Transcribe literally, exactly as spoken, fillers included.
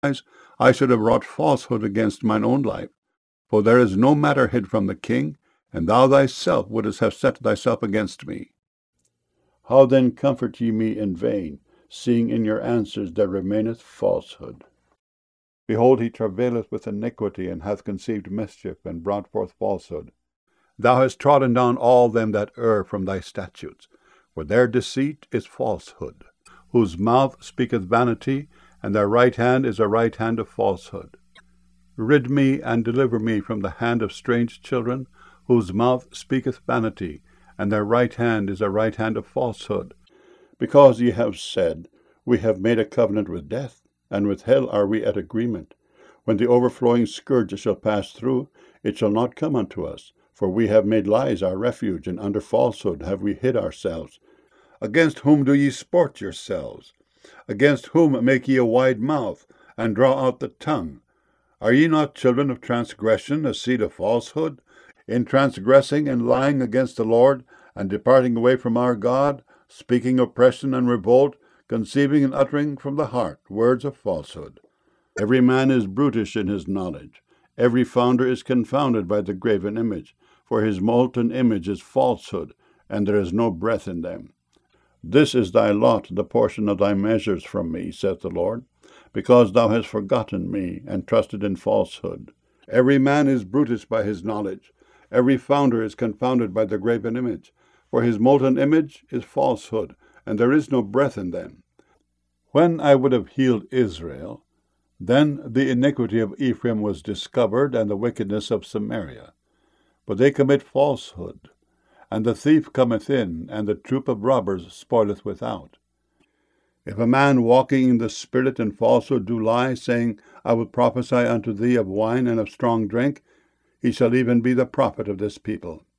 eyes, I should have wrought falsehood against mine own life. For there is no matter hid from the king, and thou thyself wouldest have set thyself against me. How then comfort ye me in vain, seeing in your answers there remaineth falsehood? Behold, he travaileth with iniquity, and hath conceived mischief, and brought forth falsehood. Thou hast trodden down all them that err from thy statutes, for their deceit is falsehood, whose mouth speaketh vanity, and their right hand is a right hand of falsehood. Rid me and deliver me from the hand of strange children, whose mouth speaketh vanity, and their right hand is a right hand of falsehood. Because ye have said, We have made a covenant with death, and with hell are we at agreement. When the overflowing scourge shall pass through, it shall not come unto us. For we have made lies our refuge, and under falsehood have we hid ourselves. Against whom do ye sport yourselves? Against whom make ye a wide mouth, and draw out the tongue? Are ye not children of transgression, a seed of falsehood? In transgressing and lying against the Lord, and departing away from our God, speaking oppression and revolt, conceiving and uttering from the heart words of falsehood. Every man is brutish in his knowledge. Every founder is confounded by the graven image. For his molten image is falsehood, and there is no breath in them. This is thy lot, the portion of thy measures from me, saith the Lord, because thou hast forgotten me, and trusted in falsehood. Every man is brutish by his knowledge. Every founder is confounded by the graven image. For his molten image is falsehood, and there is no breath in them. When I would have healed Israel, then the iniquity of Ephraim was discovered, and the wickedness of Samaria. But they commit falsehood, and the thief cometh in, and the troop of robbers spoileth without. If a man walking in the Spirit in falsehood do lie, saying, I will prophesy unto thee of wine and of strong drink, he shall even be the prophet of this people.